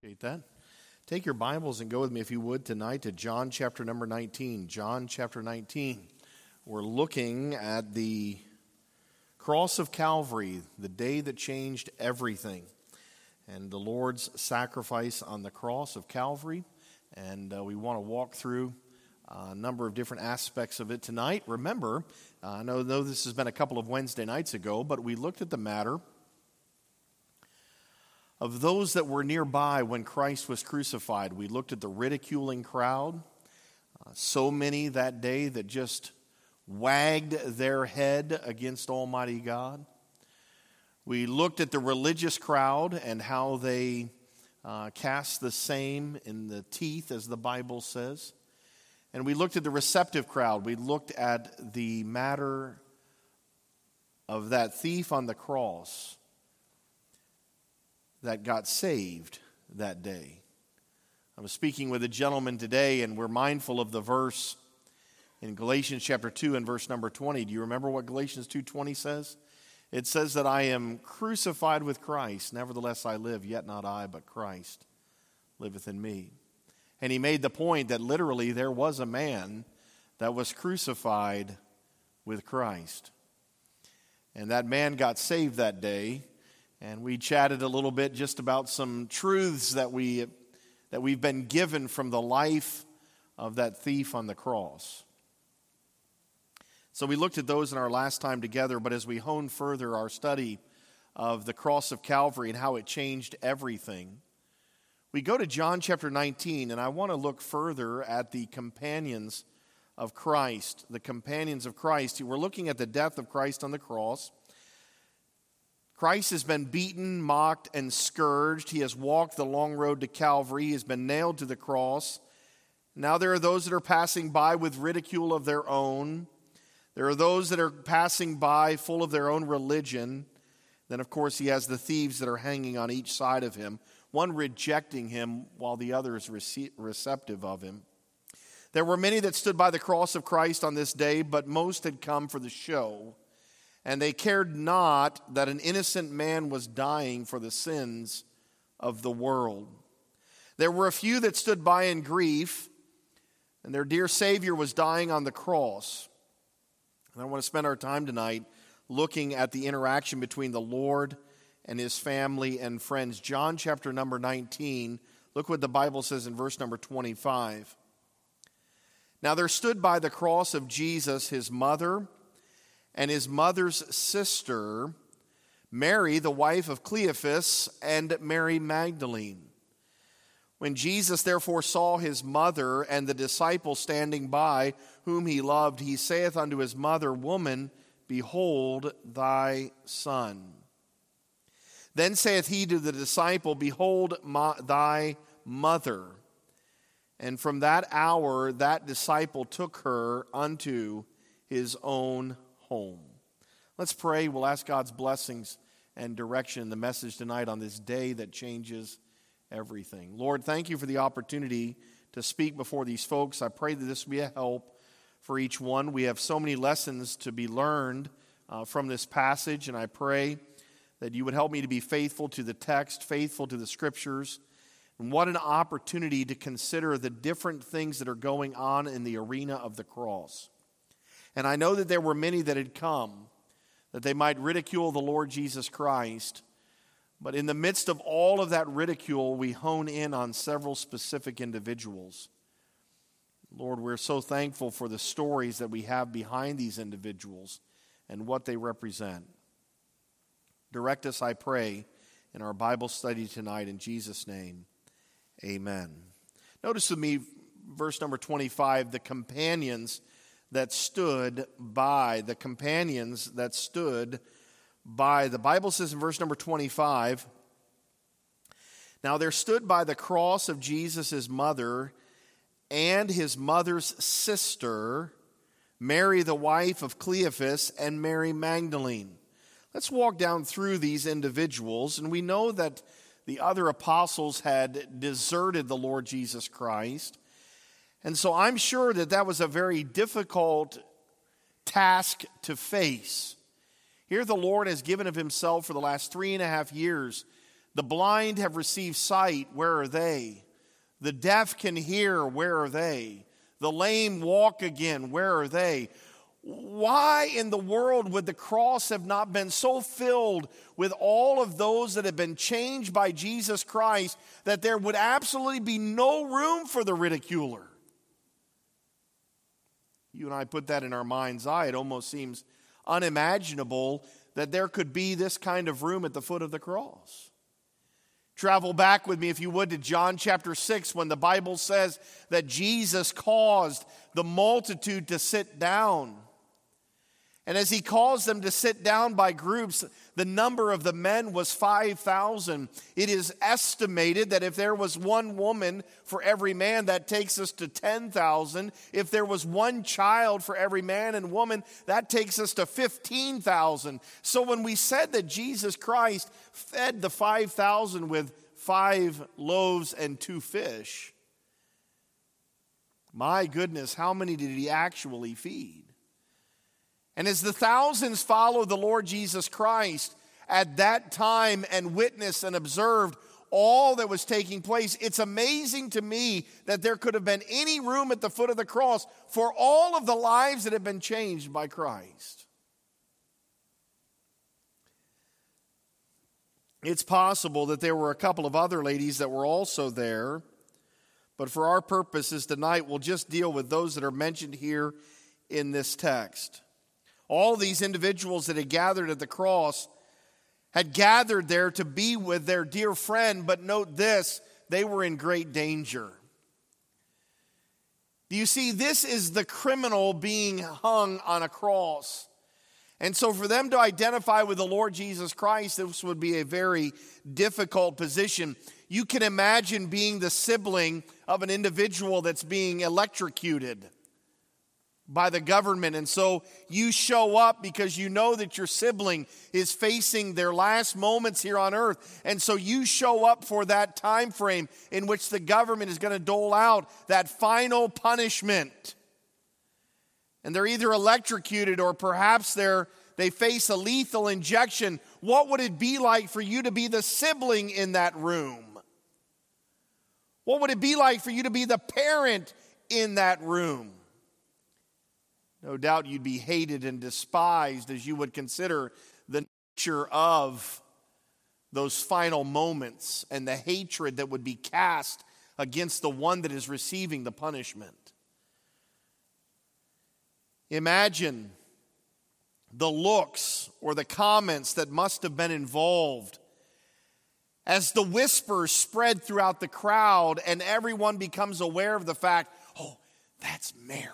Appreciate that. Take your Bibles and go with me, if you would, tonight to John chapter number 19. John chapter 19. We're looking at the cross of Calvary, the day that changed everything, and the Lord's sacrifice on the cross of Calvary. And we want to walk through a number of different aspects of it tonight. Remember, I know this has been a couple of Wednesday nights ago, but we looked at the matter of those that were nearby when Christ was crucified. We looked at the ridiculing crowd, so many that day that just wagged their head against Almighty God. We looked at the religious crowd and how they cast the same in the teeth, as the Bible says. And we looked at the receptive crowd. We looked at the matter of that thief on the cross that got saved that day. I was speaking with a gentleman today, and we're mindful of the verse in Galatians chapter 2 and verse number 20. Do you remember what Galatians 2:20 says? It says that I am crucified with Christ. Nevertheless I live, yet not I, but Christ liveth in me. And he made the point that literally there was a man that was crucified with Christ. And that man got saved that day. And we chatted a little bit just about some truths that we've been given from the life of that thief on the cross. So we looked at those in our last time together, but as we hone further our study of the cross of Calvary and how it changed everything, we go to John chapter 19, and I want to look further at the companions of Christ. The companions of Christ. We're looking at the death of Christ on the cross. Christ has been beaten, mocked, and scourged. He has walked the long road to Calvary. He has been nailed to the cross. Now there are those that are passing by with ridicule of their own. There are those that are passing by full of their own religion. Then, of course, he has the thieves that are hanging on each side of him, one rejecting him while the other is receptive of him. There were many that stood by the cross of Christ on this day, but most had come for the show. And they cared not that an innocent man was dying for the sins of the world. There were a few that stood by in grief, and their dear Savior was dying on the cross. And I want to spend our time tonight looking at the interaction between the Lord and his family and friends. John chapter number 19, look what the Bible says in verse number 25. Now there stood by the cross of Jesus his mother and his mother's sister, Mary, the wife of Cleophas, and Mary Magdalene. When Jesus therefore saw his mother and the disciple standing by, whom he loved, he saith unto his mother, Woman, behold thy son. Then saith he to the disciple, Behold thy mother. And from that hour that disciple took her unto his own home. Let's pray. We'll ask God's blessings and direction in the message tonight on this day that changes everything. Lord, thank you for the opportunity to speak before these folks. I pray that this will be a help for each one. We have so many lessons to be learned from this passage, and I pray that you would help me to be faithful to the text, faithful to the scriptures. And what an opportunity to consider the different things that are going on in the arena of the cross. And I know that there were many that had come, that they might ridicule the Lord Jesus Christ. But in the midst of all of that ridicule, we hone in on several specific individuals. Lord, we're so thankful for the stories that we have behind these individuals and what they represent. Direct us, I pray, in our Bible study tonight. In Jesus' name, amen. Notice with me, verse number 25, the companions that stood by. The companions that stood by. The Bible says in verse number 25, Now there stood by the cross of Jesus his mother and his mother's sister, Mary the wife of Cleophas, and Mary Magdalene. Let's walk down through these individuals, and we know that the other apostles had deserted the Lord Jesus Christ. And so I'm sure that that was a very difficult task to face. Here the Lord has given of himself for the last 3.5 years, The blind have received sight. Where are they? The deaf can hear. Where are they? The lame walk again. Where are they? Why in the world would the cross have not been so filled with all of those that have been changed by Jesus Christ that there would absolutely be no room for the ridiculer? You and I put that in our mind's eye. It almost seems unimaginable that there could be this kind of room at the foot of the cross. Travel back with me, if you would, to John chapter 6, when the Bible says that Jesus caused the multitude to sit down. And as he caused them to sit down by groups, the number of the men was 5,000. It is estimated that if there was one woman for every man, that takes us to 10,000. If there was one child for every man and woman, that takes us to 15,000. So when we said that Jesus Christ fed the 5,000 with 5 loaves and 2 fish, my goodness, how many did he actually feed? And as the thousands followed the Lord Jesus Christ at that time and witnessed and observed all that was taking place, it's amazing to me that there could have been any room at the foot of the cross for all of the lives that have been changed by Christ. It's possible that there were a couple of other ladies that were also there, but for our purposes tonight, we'll just deal with those that are mentioned here in this text. All these individuals that had gathered at the cross had gathered there to be with their dear friend, but note this, they were in great danger. Do you see, this is the criminal being hung on a cross. And so for them to identify with the Lord Jesus Christ, this would be a very difficult position. You can imagine being the sibling of an individual that's being electrocuted by the government. And so you show up because you know that your sibling is facing their last moments here on earth. And so you show up for that time frame in which the government is going to dole out that final punishment. And they're either electrocuted or perhaps they face a lethal injection. What would it be like for you to be the sibling in that room? What would it be like for you to be the parent in that room? No doubt you'd be hated and despised as you would consider the nature of those final moments and the hatred that would be cast against the one that is receiving the punishment. Imagine the looks or the comments that must have been involved as the whispers spread throughout the crowd and everyone becomes aware of the fact, oh, that's Mary.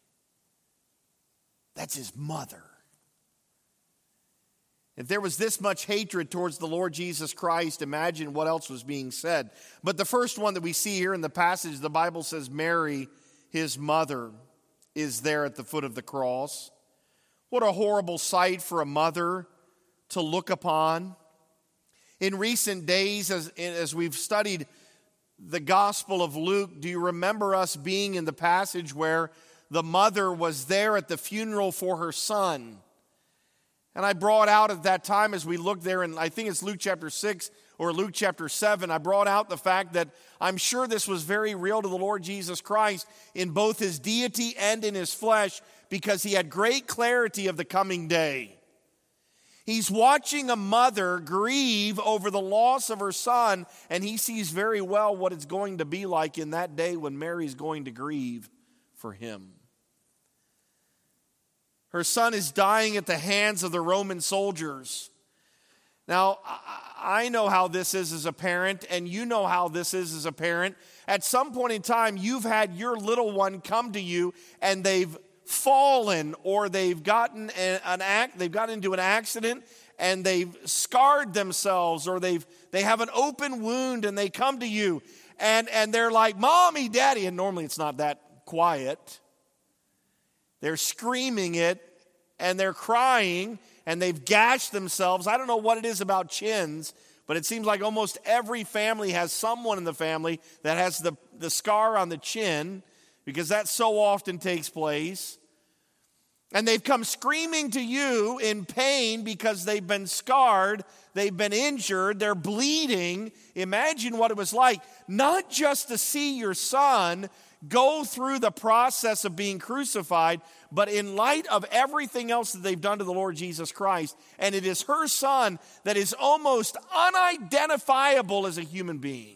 That's his mother. If there was this much hatred towards the Lord Jesus Christ, imagine what else was being said. But the first one that we see here in the passage, the Bible says Mary, his mother, is there at the foot of the cross. What a horrible sight for a mother to look upon. In recent days, as we've studied the Gospel of Luke, do you remember us being in the passage where the mother was there at the funeral for her son? And I brought out at that time as we looked there, and I think it's Luke chapter 6 or Luke chapter 7, I brought out the fact that I'm sure this was very real to the Lord Jesus Christ in both his deity and in his flesh, because he had great clarity of the coming day. He's watching a mother grieve over the loss of her son, and he sees very well what it's going to be like in that day when Mary's going to grieve for him. Her son is dying at the hands of the Roman soldiers. Now, I know how this is as a parent, and you know how this is as a parent. At some point in time, you've had your little one come to you, and they've fallen, or they've gotten into an accident, and they've scarred themselves, or they have an open wound, and they come to you, and they're like, "Mommy, Daddy," and normally it's not that quiet. They're screaming it, and they're crying, and they've gashed themselves. I don't know what it is about chins, but it seems like almost every family has someone in the family that has the scar on the chin, because that so often takes place. And they've come screaming to you in pain because they've been scarred, they've been injured, they're bleeding. Imagine what it was like, not just to see your son go through the process of being crucified, but in light of everything else that they've done to the Lord Jesus Christ. And it is her son that is almost unidentifiable as a human being.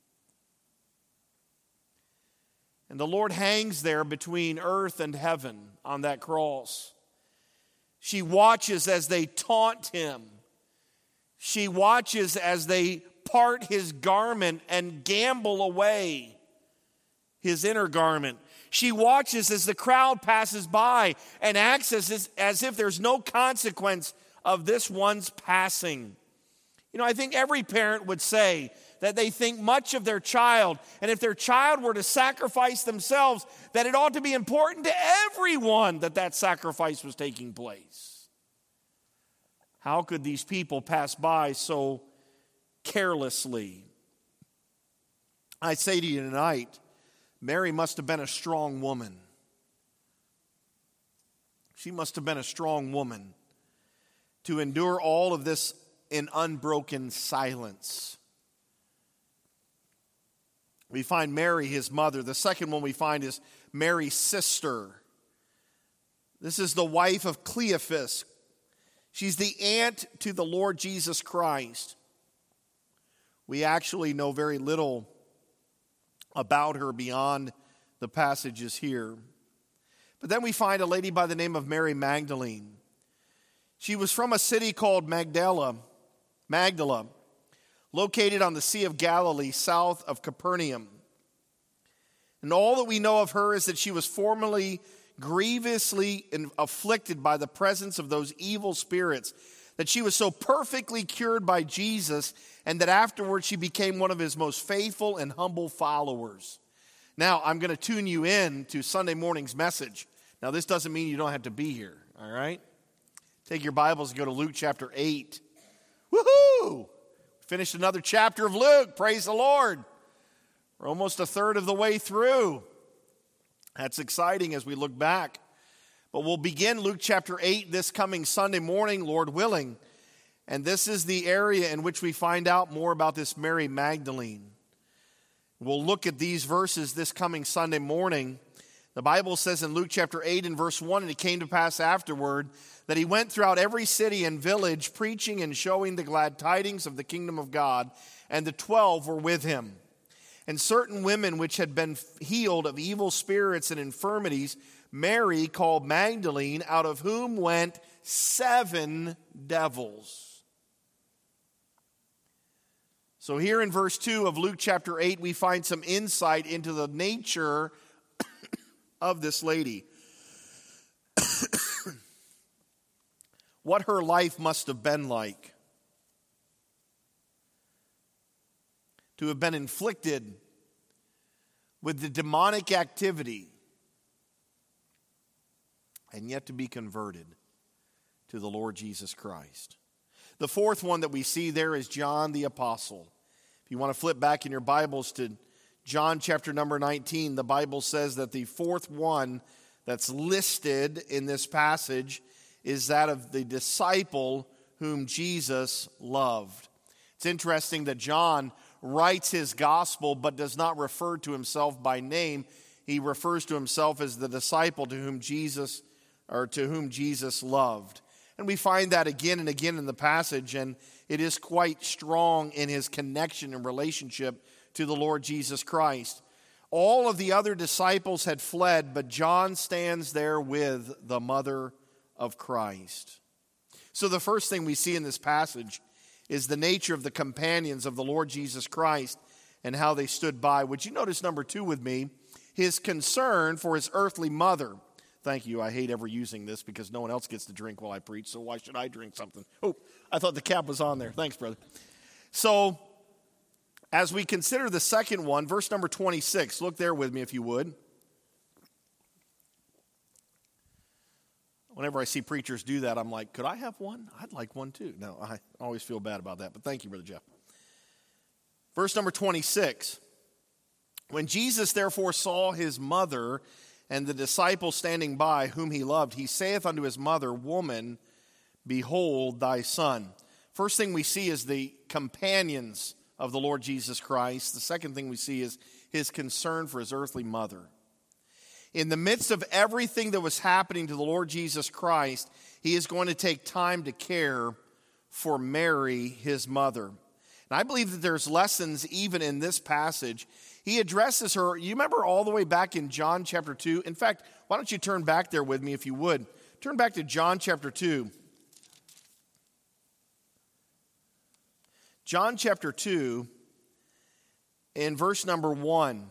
And the Lord hangs there between earth and heaven on that cross. She watches as they taunt him. She watches as they part his garment and gamble away his inner garment. She watches as the crowd passes by and acts as if there's no consequence of this one's passing. You know, I think every parent would say that they think much of their child, and if their child were to sacrifice themselves, that it ought to be important to everyone that that sacrifice was taking place. How could these people pass by so carelessly? I say to you tonight, Mary must have been a strong woman. She must have been a strong woman to endure all of this in unbroken silence. We find Mary, his mother. The second one we find is Mary's sister. This is the wife of Cleophas. She's the aunt to the Lord Jesus Christ. We actually know very little about her beyond the passages here. But then we find a lady by the name of Mary Magdalene. She was from a city called Magdala, located on the Sea of Galilee, south of Capernaum. And all that we know of her is that she was formerly grievously afflicted by the presence of those evil spirits, that she was so perfectly cured by Jesus, and that afterwards she became one of his most faithful and humble followers. Now, I'm going to tune you in to Sunday morning's message. Now, this doesn't mean you don't have to be here, all right? Take your Bibles and go to Luke chapter 8. Woohoo! Finished another chapter of Luke. Praise the Lord. We're almost a third of the way through. That's exciting as we look back. But we'll begin Luke chapter 8 this coming Sunday morning, Lord willing. And this is the area in which we find out more about this Mary Magdalene. We'll look at these verses this coming Sunday morning. The Bible says in Luke chapter 8 and verse 1, and it came to pass afterward that he went throughout every city and village, preaching and showing the glad tidings of the kingdom of God, and the 12 were with him. And certain women which had been healed of evil spirits and infirmities, Mary called Magdalene, out of whom went 7 devils. So here in verse 2 of Luke chapter 8, we find some insight into the nature of this lady. What her life must have been like. To have been inflicted with the demonic activity and yet to be converted to the Lord Jesus Christ. The fourth one that we see there is John the Apostle. If you want to flip back in your Bibles to John chapter number 19, the Bible says that the fourth one that's listed in this passage is that of the disciple whom Jesus loved. It's interesting that John writes his gospel but does not refer to himself by name. He refers to himself as the disciple to whom Jesus loved. And we find that again and again in the passage, and it is quite strong in his connection and relationship to the Lord Jesus Christ. All of the other disciples had fled, but John stands there with the mother of Christ. So the first thing we see in this passage is the nature of the companions of the Lord Jesus Christ and how they stood by. Would you notice number 2 with me? His concern for his earthly mother. Thank you. I hate ever using this because no one else gets to drink while I preach, so why should I drink something? Oh, I thought the cap was on there. Thanks, brother. So, as we consider the second one, verse number 26, look there with me if you would. Whenever I see preachers do that, I'm like, could I have one? I'd like one too. No, I always feel bad about that, but thank you, Brother Jeff. Verse number 26. When Jesus therefore saw his mother and the disciple standing by, whom he loved, he saith unto his mother, Woman, behold thy son. First thing we see is the companions of the Lord Jesus Christ. The second thing we see is his concern for his earthly mother. In the midst of everything that was happening to the Lord Jesus Christ, he is going to take time to care for Mary, his mother. And I believe that there's lessons even in this passage. He addresses her. You remember all the way back in John chapter 2? In fact, why don't you turn back there with me if you would. Turn back to John chapter 2. John chapter 2, in verse number 1.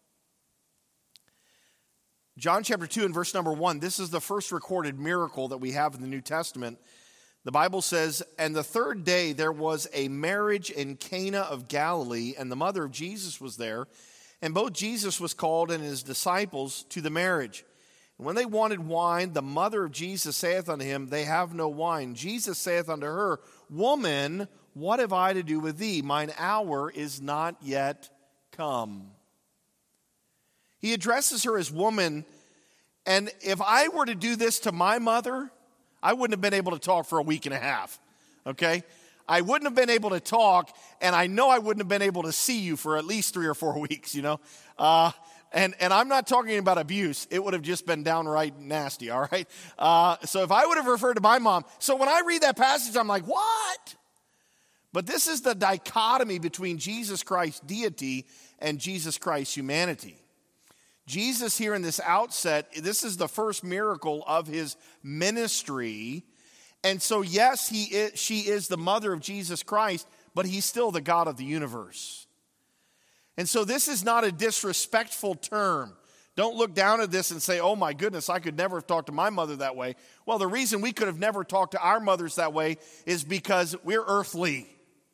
John chapter 2 and verse number 1, this is the first recorded miracle that we have in the New Testament. The Bible says, And the third day there was a marriage in Cana of Galilee, and the mother of Jesus was there. And both Jesus was called and his disciples to the marriage. And when they wanted wine, the mother of Jesus saith unto him, They have no wine. Jesus saith unto her, Woman, what have I to do with thee? Mine hour is not yet come. He addresses her as woman, and if I were to do this to my mother, I wouldn't have been able to talk for a week and a half, okay? I wouldn't have been able to talk, and I know I wouldn't have been able to see you for at least 3 or 4 weeks, you know? And I'm not talking about abuse. It would have just been downright nasty, all right? So if I would have referred to my mom, so when I read that passage, I'm like, what? But this is the dichotomy between Jesus Christ's deity and Jesus Christ's humanity. Jesus here in this outset, this is the first miracle of his ministry. And so yes, she is the mother of Jesus Christ, but he's still the God of the universe. And so this is not a disrespectful term. Don't look down at this and say, oh my goodness, I could never have talked to my mother that way. Well, the reason we could have never talked to our mothers that way is because we're earthly.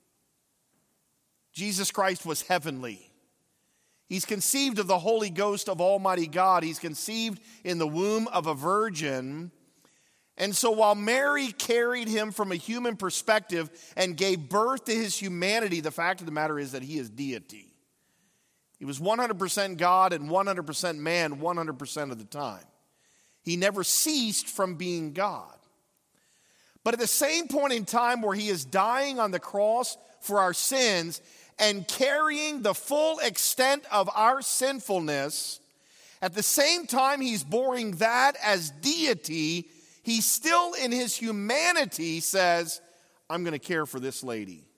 Jesus Christ was heavenly. He's conceived of the Holy Ghost of Almighty God. He's conceived in the womb of a virgin. And so while Mary carried him from a human perspective and gave birth to his humanity, the fact of the matter is that he is deity. He was 100% God and 100% man 100% of the time. He never ceased from being God. But at the same point in time where he is dying on the cross for our sins and carrying the full extent of our sinfulness, at the same time he's bearing that as deity, he still in his humanity says, I'm going to care for this lady.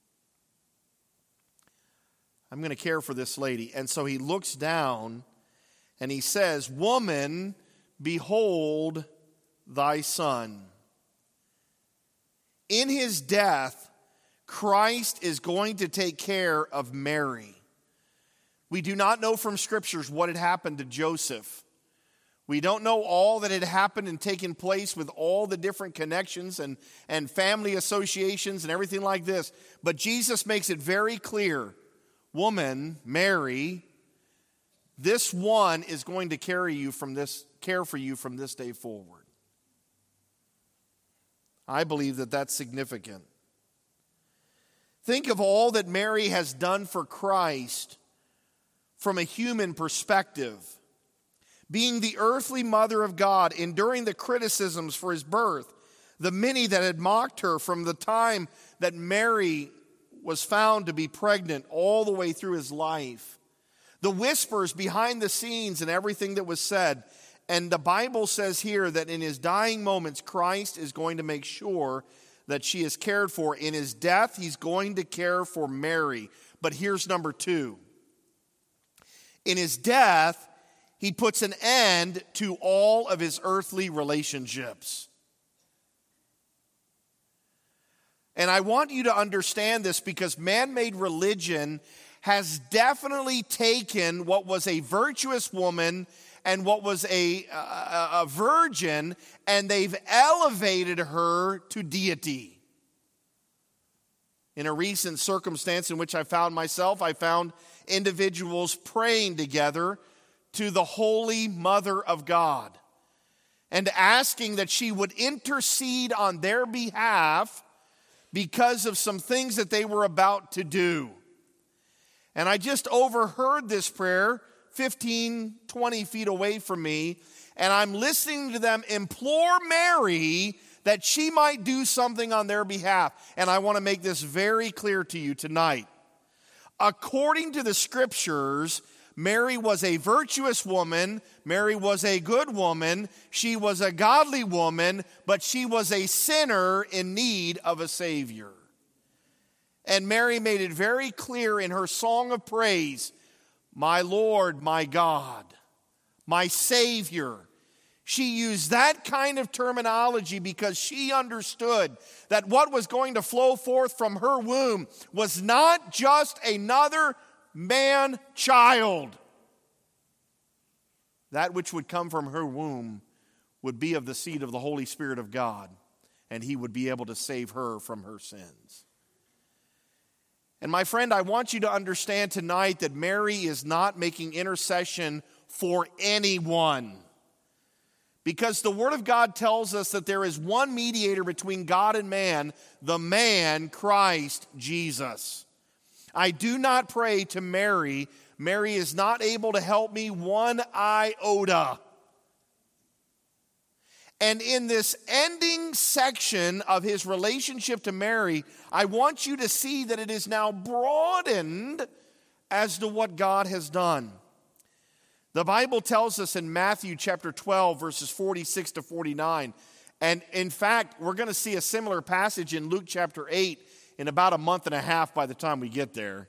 I'm going to care for this lady. And so he looks down and he says, Woman, behold thy son. In his death, Christ is going to take care of Mary. We do not know from scriptures what had happened to Joseph. We don't know all that had happened and taken place with all the different connections and family associations and everything like this. But Jesus makes it very clear, woman, Mary, this one is going to care for you from this day forward. I believe that that's significant. Think of all that Mary has done for Christ from a human perspective. Being the earthly mother of God, enduring the criticisms for his birth, the many that had mocked her from the time that Mary was found to be pregnant all the way through his life. The whispers behind the scenes and everything that was said. And the Bible says here that in his dying moments, Christ is going to make sure that she is cared for. In his death, he's going to care for Mary. But here's number 2. In his death, he puts an end to all of his earthly relationships. And I want you to understand this because man-made religion has definitely taken what was a virtuous woman and what was a virgin, and they've elevated her to deity. In a recent circumstance in which I found myself, I found individuals praying together to the Holy Mother of God and asking that she would intercede on their behalf because of some things that they were about to do. And I just overheard this prayer 15, 20 feet away from me, and I'm listening to them implore Mary that she might do something on their behalf. And I want to make this very clear to you tonight. According to the scriptures, Mary was a virtuous woman. Mary was a good woman. She was a godly woman, but she was a sinner in need of a Savior. And Mary made it very clear in her song of praise, my Lord, my God, my Savior. She used that kind of terminology because she understood that what was going to flow forth from her womb was not just another man-child. That which would come from her womb would be of the seed of the Holy Spirit of God, and he would be able to save her from her sins. And my friend, I want you to understand tonight that Mary is not making intercession for anyone. Because the Word of God tells us that there is one mediator between God and man, the man, Christ Jesus. I do not pray to Mary. Mary is not able to help me one iota. And in this ending section of his relationship to Mary, I want you to see that it is now broadened as to what God has done. The Bible tells us in Matthew chapter 12, verses 46 to 49. And in fact, we're going to see a similar passage in Luke chapter 8 in about a month and a half by the time we get there.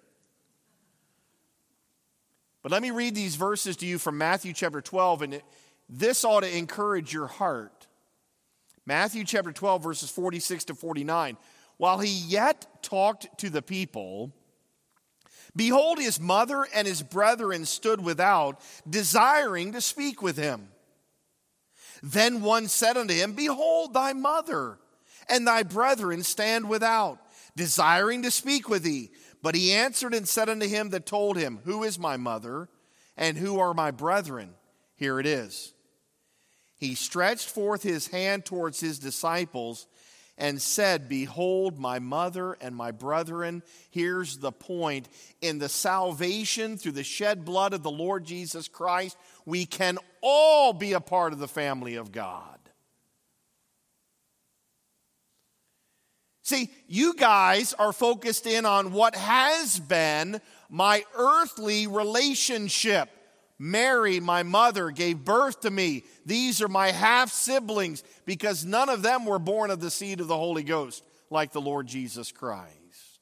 But let me read these verses to you from Matthew chapter 12, and this ought to encourage your heart. Matthew chapter 12, verses 46 to 49. While he yet talked to the people, behold, his mother and his brethren stood without, desiring to speak with him. Then one said unto him, behold, thy mother and thy brethren stand without, desiring to speak with thee. But he answered and said unto him that told him, who is my mother, and who are my brethren? Here it is. He stretched forth his hand towards his disciples and said, behold, my mother and my brethren. Here's the point. In the salvation through the shed blood of the Lord Jesus Christ, we can all be a part of the family of God. See, you guys are focused in on what has been my earthly relationship. Mary, my mother, gave birth to me. These are my half-siblings, because none of them were born of the seed of the Holy Ghost like the Lord Jesus Christ.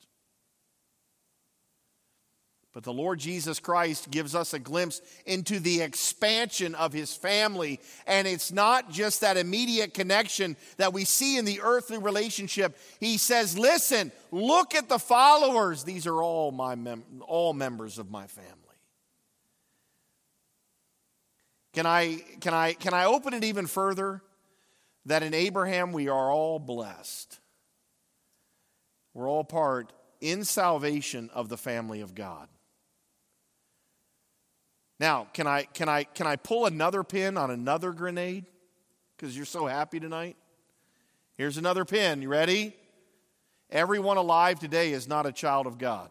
But the Lord Jesus Christ gives us a glimpse into the expansion of his family. And it's not just that immediate connection that we see in the earthly relationship. He says, listen, look at the followers. These are all members of my family. Can I open it even further? That in Abraham we are all blessed. We're all part in salvation of the family of God. Now, can I pull another pin on another grenade? Because you're so happy tonight. Here's another pin. You ready? Everyone alive today is not a child of God.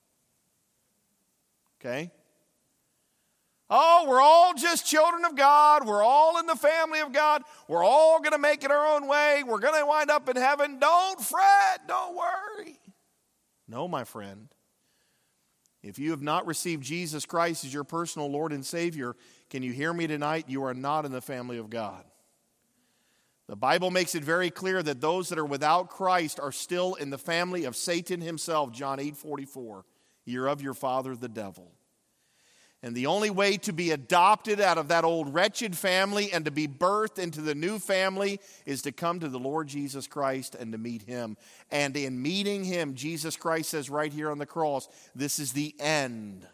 Okay? Oh, we're all just children of God. We're all in the family of God. We're all going to make it our own way. We're going to wind up in heaven. Don't fret. Don't worry. No, my friend. If you have not received Jesus Christ as your personal Lord and Savior, can you hear me tonight? You are not in the family of God. The Bible makes it very clear that those that are without Christ are still in the family of Satan himself, John 8:44. You're of your father, the devil. And the only way to be adopted out of that old wretched family and to be birthed into the new family is to come to the Lord Jesus Christ and to meet him. And in meeting him, Jesus Christ says right here on the cross, this is the end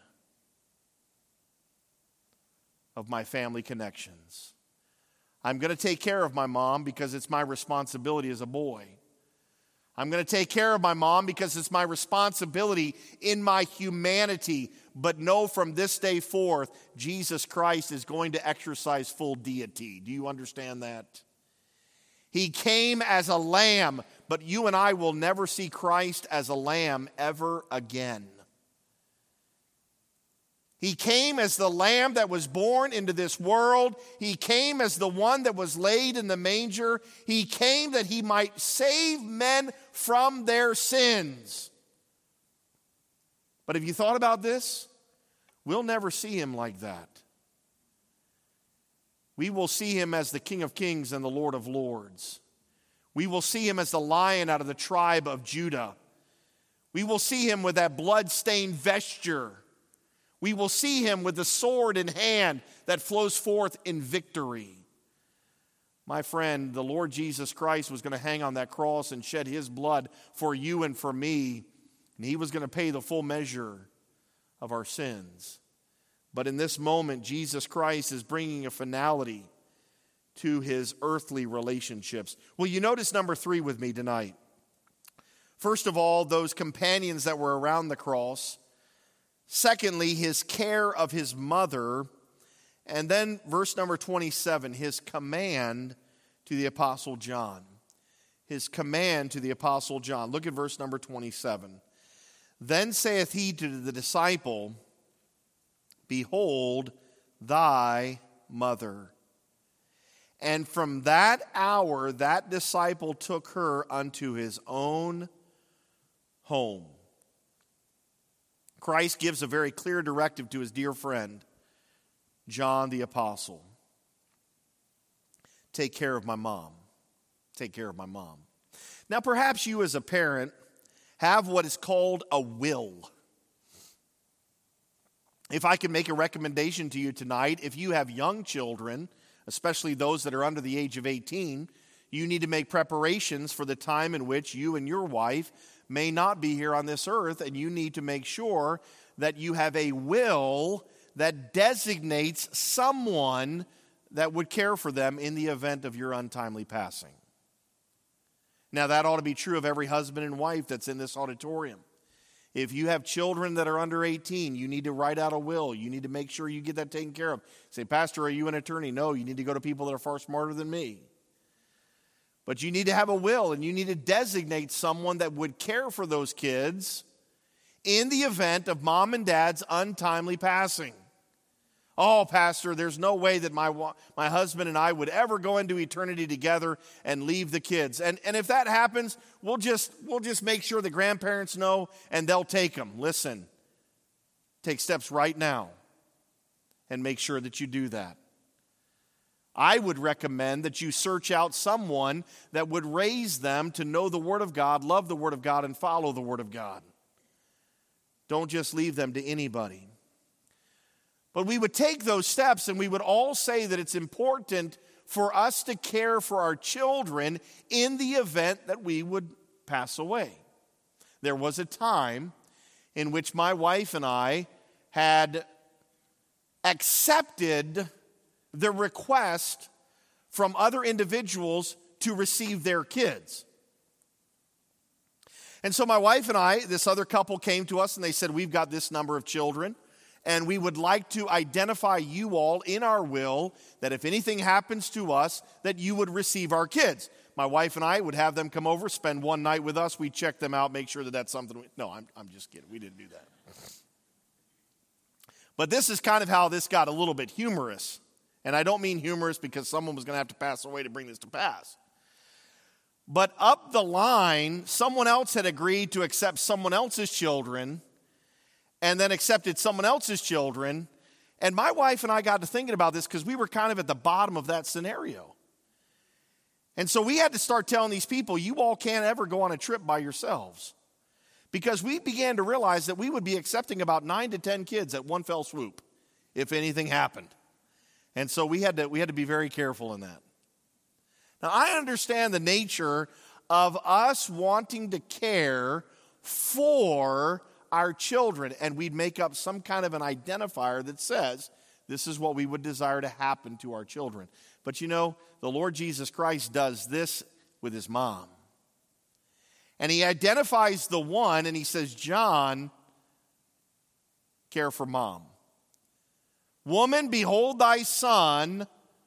of my family connections. I'm going to take care of my mom because it's my responsibility as a boy. I'm going to take care of my mom because it's my responsibility in my humanity. But know from this day forth, Jesus Christ is going to exercise full deity. Do you understand that? He came as a lamb, but you and I will never see Christ as a lamb ever again. He came as the lamb that was born into this world. He came as the one that was laid in the manger. He came that he might save men from their sins. But have you thought about this? We'll never see him like that. We will see him as the King of Kings and the Lord of Lords. We will see him as the Lion out of the tribe of Judah. We will see him with that blood-stained vesture. We will see him with the sword in hand that flows forth in victory. My friend, the Lord Jesus Christ was going to hang on that cross and shed his blood for you and for me, and he was going to pay the full measure of our sins. But in this moment, Jesus Christ is bringing a finality to his earthly relationships. Will you notice number 3 with me tonight? First of all, those companions that were around the cross. Secondly, his care of his mother. And then verse number 27, his command to the Apostle John. His command to the Apostle John. Look at verse number 27. Then saith he to the disciple, Behold thy mother. And from that hour, that disciple took her unto his own home. Christ gives a very clear directive to his dear friend, John the Apostle. Take care of my mom. Take care of my mom. Now, perhaps you as a parent have what is called a will. If I can make a recommendation to you tonight, if you have young children, especially those that are under the age of 18, you need to make preparations for the time in which you and your wife may not be here on this earth, and you need to make sure that you have a will that designates someone that would care for them in the event of your untimely passing. Now, that ought to be true of every husband and wife that's in this auditorium. If you have children that are under 18, you need to write out a will. You need to make sure you get that taken care of. Say, Pastor, are you an attorney? No, you need to go to people that are far smarter than me. But you need to have a will, and you need to designate someone that would care for those kids in the event of mom and dad's untimely passing. Oh, Pastor, there's no way that my husband and I would ever go into eternity together and leave the kids. And if that happens, we'll just make sure the grandparents know, and they'll take them. Listen, take steps right now and make sure that you do that. I would recommend that you search out someone that would raise them to know the Word of God, love the Word of God, and follow the Word of God. Don't just leave them to anybody. But we would take those steps, and we would all say that it's important for us to care for our children in the event that we would pass away. There was a time in which my wife and I had accepted the request from other individuals to receive their kids. And so my wife and I, this other couple came to us and they said, we've got this number of children and we would like to identify you all in our will that if anything happens to us, that you would receive our kids. My wife and I would have them come over, spend one night with us. We'd check them out, make sure that that's something. I'm just kidding. We didn't do that. But this is kind of how this got a little bit humorous. And I don't mean humorous because someone was going to have to pass away to bring this to pass. But up the line, someone else had agreed to accept someone else's children and then accepted someone else's children. And my wife and I got to thinking about this because we were kind of at the bottom of that scenario. And so we had to start telling these people, you all can't ever go on a trip by yourselves. Because we began to realize that we would be accepting about 9 to 10 kids at one fell swoop if anything happened. And so we had to be very careful in that. Now, I understand the nature of us wanting to care for our children, and we'd make up some kind of an identifier that says this is what we would desire to happen to our children. But you know, the Lord Jesus Christ does this with his mom. And he identifies the one, and he says, John, care for mom. Woman, behold thy son.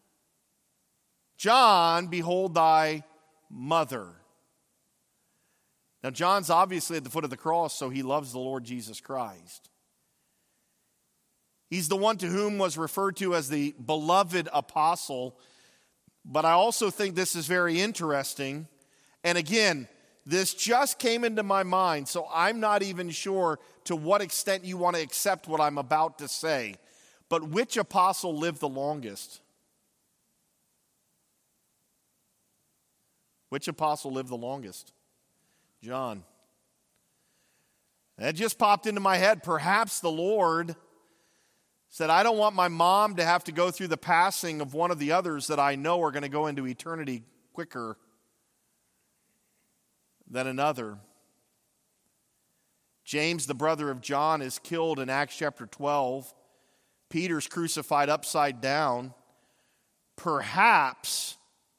John, behold thy mother. Now, John's obviously at the foot of the cross, so he loves the Lord Jesus Christ. He's the one to whom was referred to as the beloved apostle. But I also think this is very interesting. And again, this just came into my mind, so I'm not even sure to what extent you want to accept what I'm about to say. But which apostle lived the longest? Which apostle lived the longest? John. That just popped into my head. Perhaps the Lord said, I don't want my mom to have to go through the passing of one of the others that I know are going to go into eternity quicker than another. James, the brother of John, is killed in Acts chapter 12. Peter's crucified upside down. Perhaps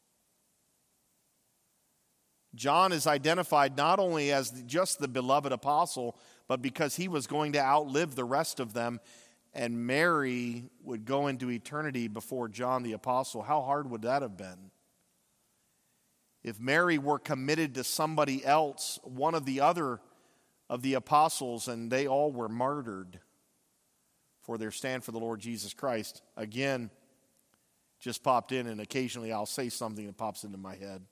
John is identified not only as just the beloved apostle, but because he was going to outlive the rest of them, and Mary would go into eternity before John the apostle. How hard would that have been? If Mary were committed to somebody else, one of the other of the apostles, and they all were martyred for their stand for the Lord Jesus Christ. Again, just popped in, and occasionally I'll say something that pops into my head.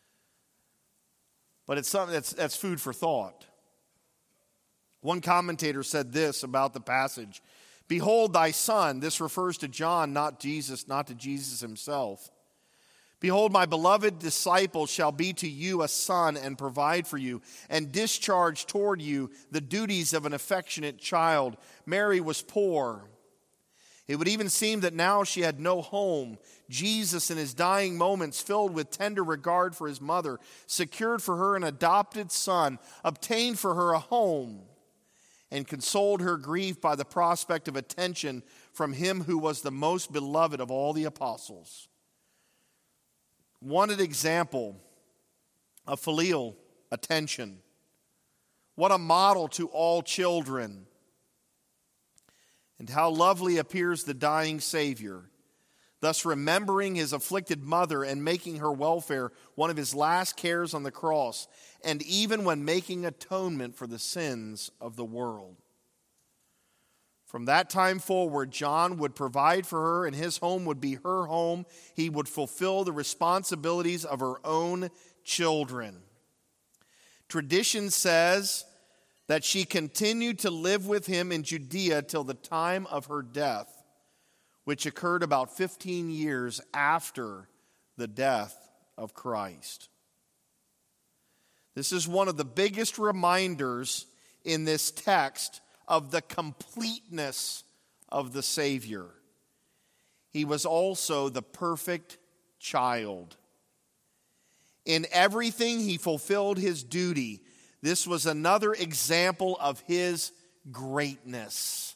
But it's something that's food for thought. One commentator said this about the passage: behold thy son. This refers to John, not to Jesus himself. Behold, my beloved disciple shall be to you a son and provide for you and discharge toward you the duties of an affectionate child. Mary was poor. It would even seem that now she had no home. Jesus, in his dying moments, filled with tender regard for his mother, secured for her an adopted son, obtained for her a home, and consoled her grief by the prospect of attention from him who was the most beloved of all the apostles. One example of filial attention. What a model to all children. And how lovely appears the dying Savior, thus remembering his afflicted mother and making her welfare one of his last cares on the cross, and even when making atonement for the sins of the world. From that time forward, John would provide for her, and his home would be her home. He would fulfill the responsibilities of her own children. Tradition says that she continued to live with him in Judea till the time of her death, which occurred about 15 years after the death of Christ. This is one of the biggest reminders in this text of the completeness of the Savior. He was also the perfect child. In everything he fulfilled his duty. This was another example of his greatness.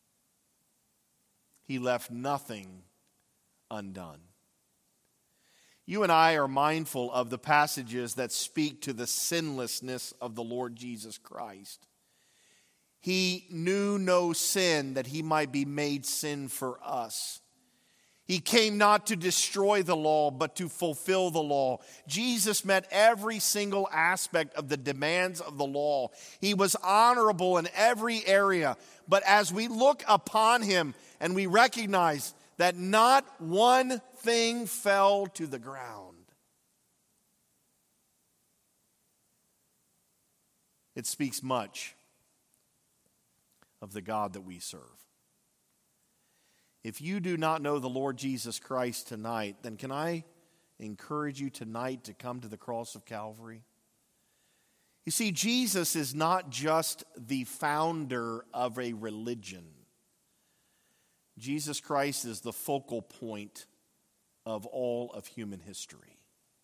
He left nothing undone. You and I are mindful of the passages that speak to the sinlessness of the Lord Jesus Christ. He knew no sin that he might be made sin for us. He came not to destroy the law, but to fulfill the law. Jesus met every single aspect of the demands of the law. He was honorable in every area. But as we look upon him and we recognize that not one thing fell to the ground, it speaks much of the God that we serve. If you do not know the Lord Jesus Christ tonight, then can I encourage you tonight to come to the cross of Calvary? You see, Jesus is not just the founder of a religion. Jesus Christ is the focal point of all of human history.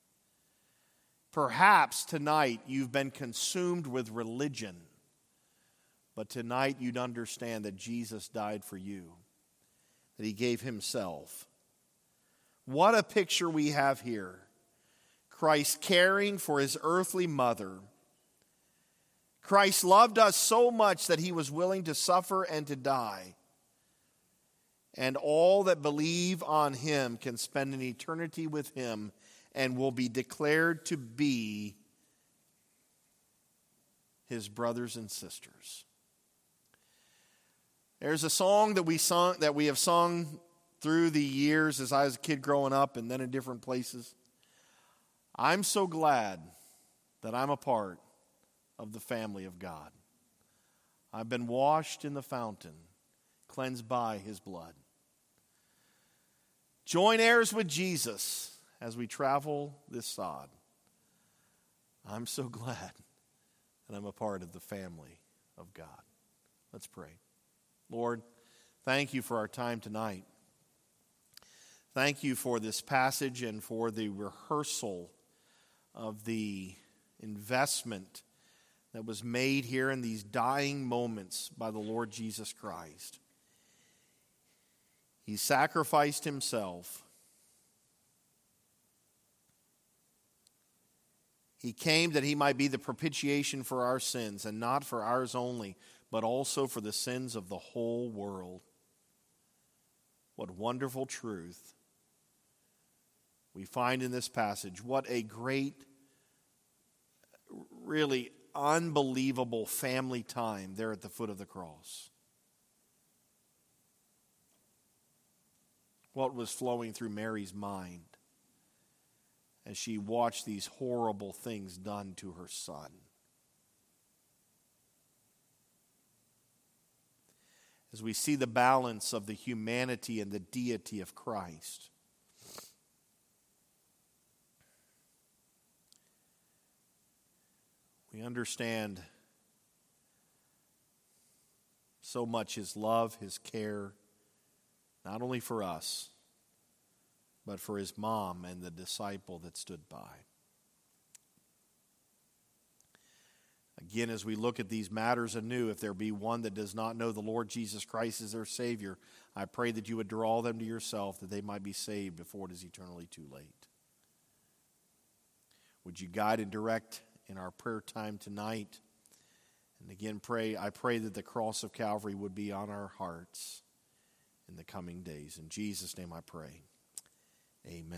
Perhaps tonight you've been consumed with religion, but tonight you'd understand that Jesus died for you, that he gave himself. What a picture we have here. Christ caring for his earthly mother. Christ loved us so much that he was willing to suffer and to die. And all that believe on him can spend an eternity with him and will be declared to be his brothers and sisters. There's a song that we have sung through the years as I was a kid growing up and then in different places. I'm so glad that I'm a part of the family of God. I've been washed in the fountain, cleansed by his blood. Join heirs with Jesus as we travel this sod. I'm so glad that I'm a part of the family of God. Let's pray. Lord, thank you for our time tonight. Thank you for this passage and for the rehearsal of the investment that was made here in these dying moments by the Lord Jesus Christ. He sacrificed himself. He came that he might be the propitiation for our sins, and not for ours only, but also for the sins of the whole world. What wonderful truth we find in this passage. What a great, really unbelievable family time there at the foot of the cross. What was flowing through Mary's mind as she watched these horrible things done to her son. As we see the balance of the humanity and the deity of Christ. We understand so much his love, his care, not only for us, but for his mom and the disciple that stood by. Again, as we look at these matters anew, if there be one that does not know the Lord Jesus Christ as their Savior, I pray that you would draw them to yourself, that they might be saved before it is eternally too late. Would you guide and direct in our prayer time tonight? And again, I pray that the cross of Calvary would be on our hearts in the coming days. In Jesus' name I pray. Amen.